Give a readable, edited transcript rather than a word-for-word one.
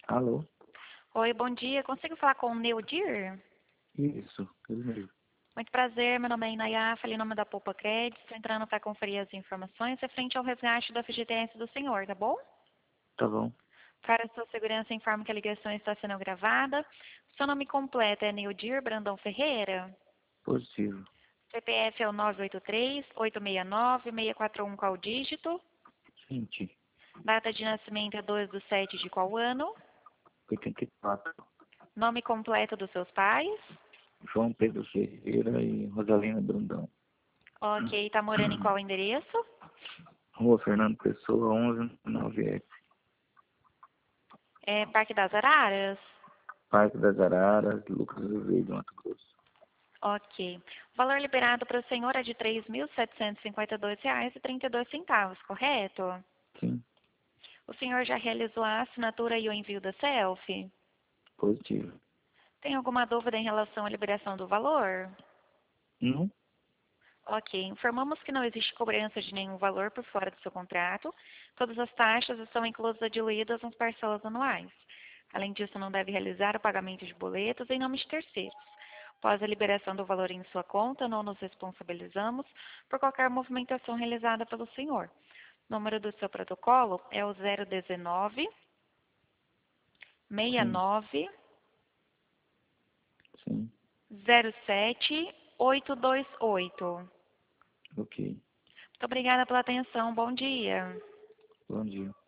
Alô? Oi, bom dia. Consigo falar com o Neudir? Isso, ele mesmo. Muito prazer, meu nome é Inayá, falei em nome da Poupa Crédito. Estou entrando para conferir as informações referente ao resgate da FGTS do senhor, tá bom? Tá bom. Para sua segurança, informo que a ligação está sendo gravada. Seu nome completo é Neudir Brandão Ferreira? Positivo. CPF é o 983-869-641, qual dígito? 20, Data de nascimento é 2/7 de qual ano? 84. Nome completo dos seus pais? João Pedro Ferreira e Rosalina Brandão. Ok, está morando em qual endereço? Rua Fernando Pessoa, 1199F. É Parque das Araras? Parque das Araras, Lucas do Verde, Mato Grosso. Ok. O valor liberado para o senhor é de R$ 3.752,32, correto? Sim, O senhor já realizou a assinatura e o envio da selfie? positivo. Tem alguma dúvida em relação à liberação do valor? Não? Ok. Informamos que não existe cobrança de nenhum valor por fora do seu contrato. Todas as taxas estão inclusas diluídas nas parcelas anuais. Além disso, não deve realizar o pagamento de boletos em nome de terceiros. Após a liberação do valor em sua conta, não nos responsabilizamos por qualquer movimentação realizada pelo senhor. O número do seu protocolo é o 019 Sim, 69 sim. 07 828. Ok. Muito obrigada pela atenção. Bom dia. Bom dia.